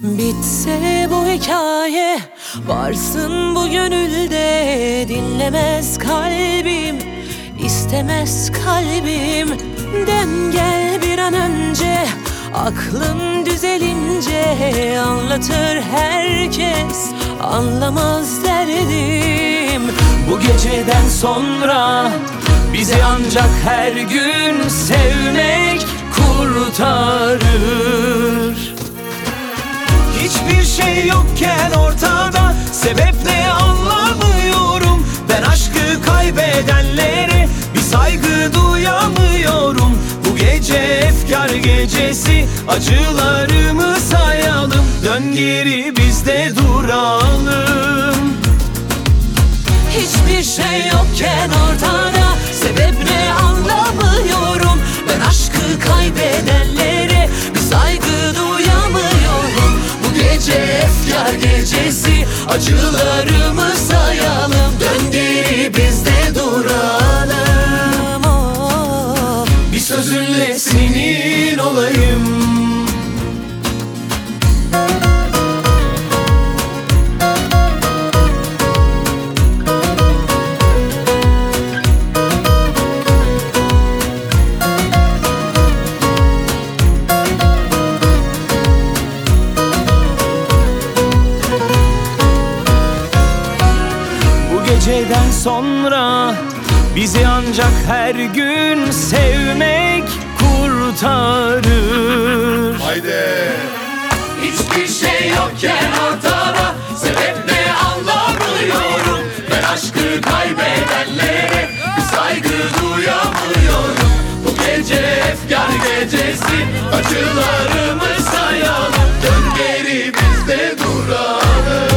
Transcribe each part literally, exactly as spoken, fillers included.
Bitse bu hikaye, varsın bu gönülde. Dinlemez kalbim, istemez kalbim. Dön gel bir an önce, aklım düzelince. Anlatır herkes, anlamaz derdim. Bu geceden sonra bizi ancak her gün sevmek kurtarır. Hiçbir şey yokken ortada, sebep ne anlamıyorum. Ben aşkı kaybedenlere bir saygı duyamıyorum. Bu gece efkar gecesi, acılarımı sayalım. Dön geri biz de duralım. Hiçbir şey yokken ortada, sebep ne anlamıyorum. Ben aşkı kaybedenlere bir saygı duyamıyorum. Bu gece efkar gecesi, acılarımı sayalım. Dön geri biz de duralım. Oh. Bir sözünle senin olayım. Geceden sonra bizi ancak her gün sevmek kurtarır. Haydi. Hiçbir şey yokken ortada, sebep ne anlamıyorum. Ben aşkı kaybedenlere bir saygı duyamıyorum. Bu gece efkar gecesi, acılarımı sayalım. Dön geri biz de duralım.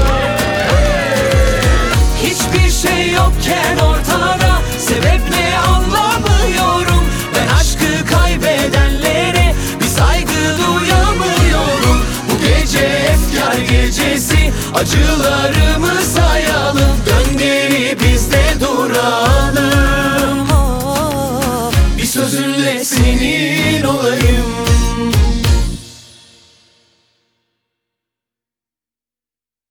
Hiçbir şey yokken ortada, sebep ne anlamıyorum. Ben aşkı kaybedenlere bir saygı duyamıyorum. Bu gece efkar gecesi, acılar